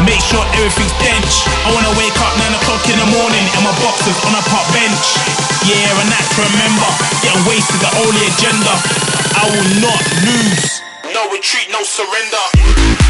make sure everything's dench. I wanna wake up 9 o'clock in the morning and my boxers on a park bench. Yeah, and that's to remember, getting wasted the only agenda. I will not lose. No retreat, no surrender.